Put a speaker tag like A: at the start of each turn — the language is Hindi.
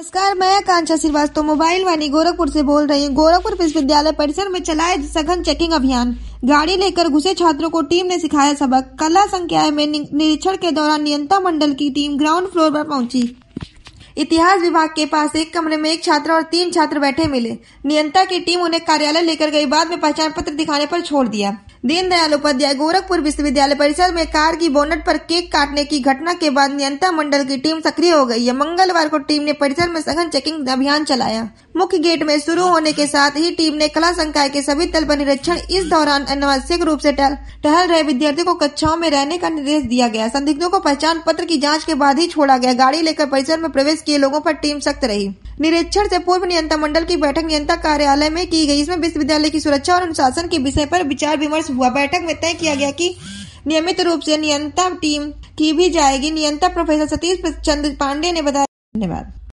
A: नमस्कार, मैं आकांक्षा श्रीवास्तव मोबाइल वाणी गोरखपुर से बोल रही हूँ। गोरखपुर विश्वविद्यालय परिसर में चलाए सघन चेकिंग अभियान। गाड़ी लेकर घुसे छात्रों को टीम ने सिखाया सबक। कला संकाय में निरीक्षण के दौरान नियंत्रण मंडल की टीम ग्राउंड फ्लोर पर पहुंची। इतिहास विभाग के पास एक कमरे में एक छात्र और 3 छात्र बैठे मिले। नियंत्रण की टीम उन्हें कार्यालय लेकर गई। बाद में पहचान पत्र दिखाने पर छोड़ दिया। दीनदयाल उपाध्याय गोरखपुर विश्वविद्यालय परिसर में कार की बोनट पर केक काटने की घटना के बाद नियंत्रण मंडल की टीम सक्रिय हो गई है। मंगलवार को टीम ने परिसर में सघन चेकिंग अभियान चलाया। मुख्य गेट में शुरू होने के साथ ही टीम ने कला संकाय के सभी तल पर निरीक्षण। इस दौरान अनावश्यक रूप से टहल रहे विद्यार्थियों को कक्षाओं में रहने का निर्देश दिया गया। संदिग्धों को पहचान पत्र की जाँच के बाद ही छोड़ा गया। गाड़ी लेकर परिसर में प्रवेश किए लोगों पर टीम सख्त रही। निरीक्षण से पूर्व नियंत्रण मंडल की बैठक नियंत्रण कार्यालय में की गई। इसमें विश्वविद्यालय की सुरक्षा और अनुशासन के विषय पर विचार विमर्श हुआ। बैठक में तय किया गया कि नियमित रूप से नियंत्रण टीम की भी जाएगी। नियंत्रण प्रोफेसर सतीश चंद्र पांडे ने बताया। धन्यवाद।